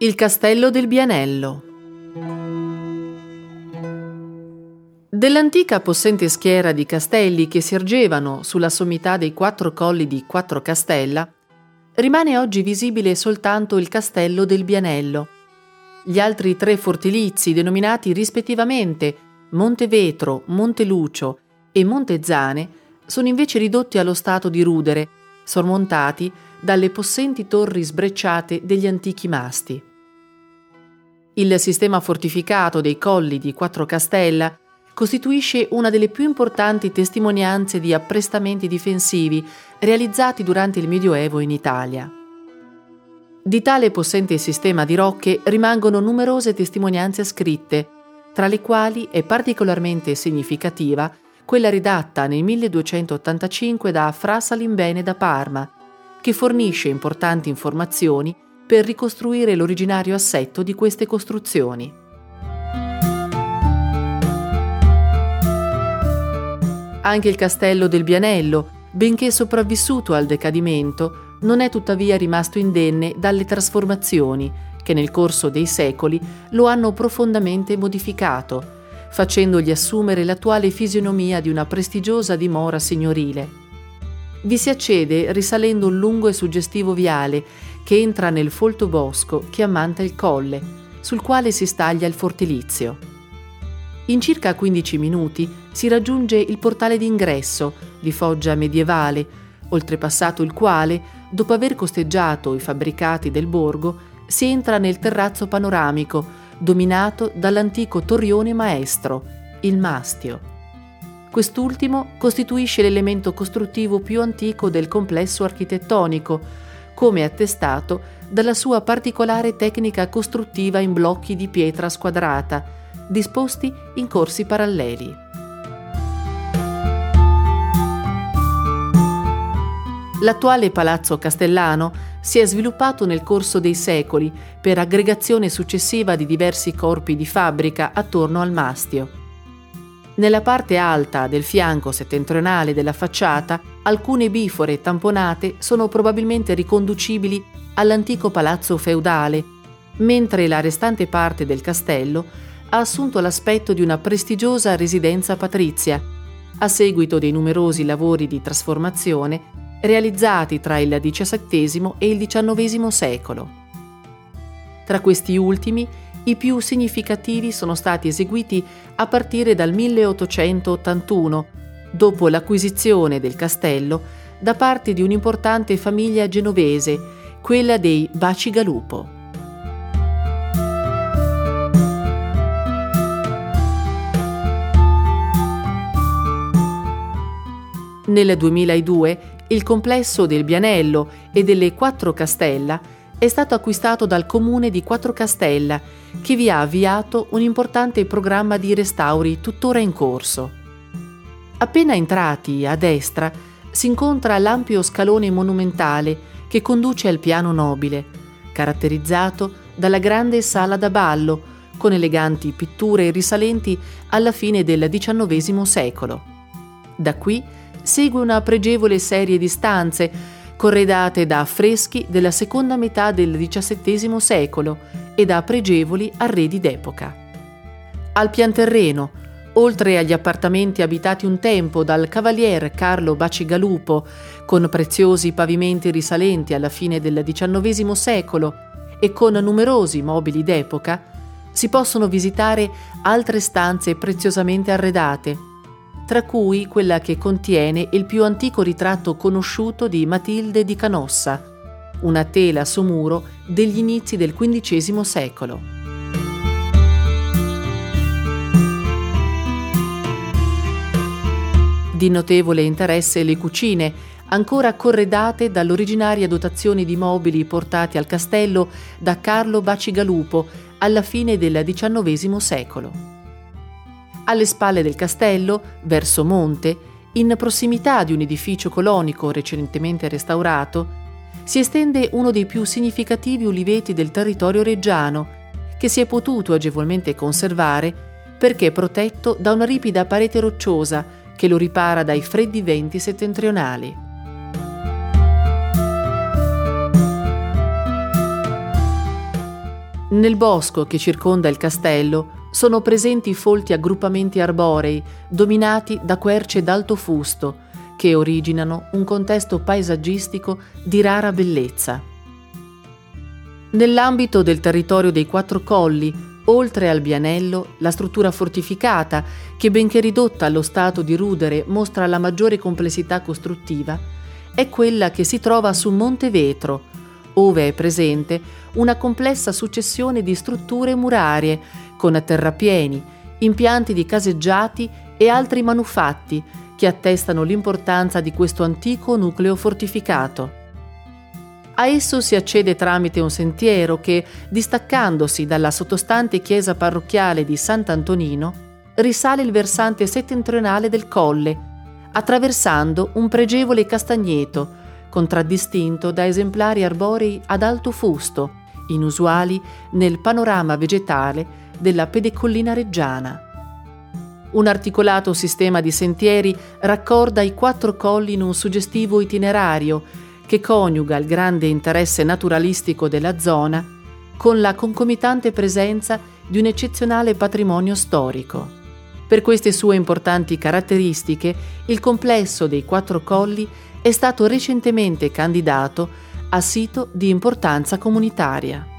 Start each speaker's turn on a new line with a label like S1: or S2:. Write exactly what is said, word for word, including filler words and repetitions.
S1: Il castello del Bianello. Dell'antica possente schiera di castelli che si ergevano sulla sommità dei quattro colli di Quattro Castella, rimane oggi visibile soltanto il castello del Bianello. Gli altri tre fortilizi, denominati rispettivamente Monte Vetro, Monte Lucio e Monte Zane, sono invece ridotti allo stato di rudere, sormontati dalle possenti torri sbrecciate degli antichi masti. Il sistema fortificato dei colli di Quattro Castella costituisce una delle più importanti testimonianze di apprestamenti difensivi realizzati durante il Medioevo in Italia. Di tale possente sistema di rocche rimangono numerose testimonianze scritte, tra le quali è particolarmente significativa quella redatta nel milleduecentottantacinque da Fra Salimbene da Parma, che fornisce importanti informazioni per ricostruire l'originario assetto di queste costruzioni. Anche il castello del Bianello, benché sopravvissuto al decadimento, non è tuttavia rimasto indenne dalle trasformazioni che nel corso dei secoli lo hanno profondamente modificato, facendogli assumere l'attuale fisionomia di una prestigiosa dimora signorile. Vi si accede risalendo un lungo e suggestivo viale che entra nel folto bosco che ammanta il colle, sul quale si staglia il fortilizio. In circa quindici minuti si raggiunge il portale d'ingresso di foggia medievale, oltrepassato il quale, dopo aver costeggiato i fabbricati del borgo, si entra nel terrazzo panoramico, dominato dall'antico torrione maestro, il Mastio. Quest'ultimo costituisce l'elemento costruttivo più antico del complesso architettonico, come attestato dalla sua particolare tecnica costruttiva in blocchi di pietra squadrata, disposti in corsi paralleli. L'attuale palazzo castellano si è sviluppato nel corso dei secoli per aggregazione successiva di diversi corpi di fabbrica attorno al Mastio. Nella parte alta del fianco settentrionale della facciata, alcune bifore tamponate sono probabilmente riconducibili all'antico palazzo feudale, mentre la restante parte del castello ha assunto l'aspetto di una prestigiosa residenza patrizia, a seguito dei numerosi lavori di trasformazione realizzati tra il diciassettesimo e il diciannovesimo secolo. Tra questi ultimi, i più significativi sono stati eseguiti a partire dal milleottocentottantuno, dopo l'acquisizione del castello da parte di un'importante famiglia genovese, quella dei Bacigalupo. Nel duemiladue il complesso del Bianello e delle Quattro Castella è stato acquistato dal comune di Quattro Castella, che vi ha avviato un importante programma di restauri tuttora in corso. Appena entrati a destra si incontra l'ampio scalone monumentale che conduce al piano nobile, caratterizzato dalla grande sala da ballo, con eleganti pitture risalenti alla fine del diciannovesimo secolo. Da qui segue una pregevole serie di stanze corredate da affreschi della seconda metà del diciassettesimo secolo e da pregevoli arredi d'epoca. Al pianterreno, oltre agli appartamenti abitati un tempo dal cavalier Carlo Bacigalupo, con preziosi pavimenti risalenti alla fine del diciannovesimo secolo e con numerosi mobili d'epoca, si possono visitare altre stanze preziosamente arredate, tra cui quella che contiene il più antico ritratto conosciuto di Matilde di Canossa, una tela su muro degli inizi del quindicesimo secolo. Di notevole interesse le cucine, ancora corredate dall'originaria dotazione di mobili portati al castello da Carlo Bacigalupo alla fine del diciannovesimo secolo. Alle spalle del castello, verso monte, in prossimità di un edificio colonico recentemente restaurato, si estende uno dei più significativi uliveti del territorio reggiano, che si è potuto agevolmente conservare perché è protetto da una ripida parete rocciosa che lo ripara dai freddi venti settentrionali. Nel bosco che circonda il castello sono presenti folti aggruppamenti arborei dominati da querce d'alto fusto che originano un contesto paesaggistico di rara bellezza. Nell'ambito del territorio dei Quattro Colli, oltre al Bianello, la struttura fortificata, che benché ridotta allo stato di rudere mostra la maggiore complessità costruttiva, è quella che si trova su Monte Vetro, ove è presente una complessa successione di strutture murarie con terrapieni, impianti di caseggiati e altri manufatti che attestano l'importanza di questo antico nucleo fortificato. A esso si accede tramite un sentiero che, distaccandosi dalla sottostante chiesa parrocchiale di Sant'Antonino, risale il versante settentrionale del colle, attraversando un pregevole castagneto, contraddistinto da esemplari arborei ad alto fusto, inusuali nel panorama vegetale della pedecollina reggiana. Un articolato sistema di sentieri raccorda i quattro colli in un suggestivo itinerario che coniuga il grande interesse naturalistico della zona con la concomitante presenza di un eccezionale patrimonio storico. Per queste sue importanti caratteristiche, il complesso dei Quattro Colli è stato recentemente candidato a sito di importanza comunitaria.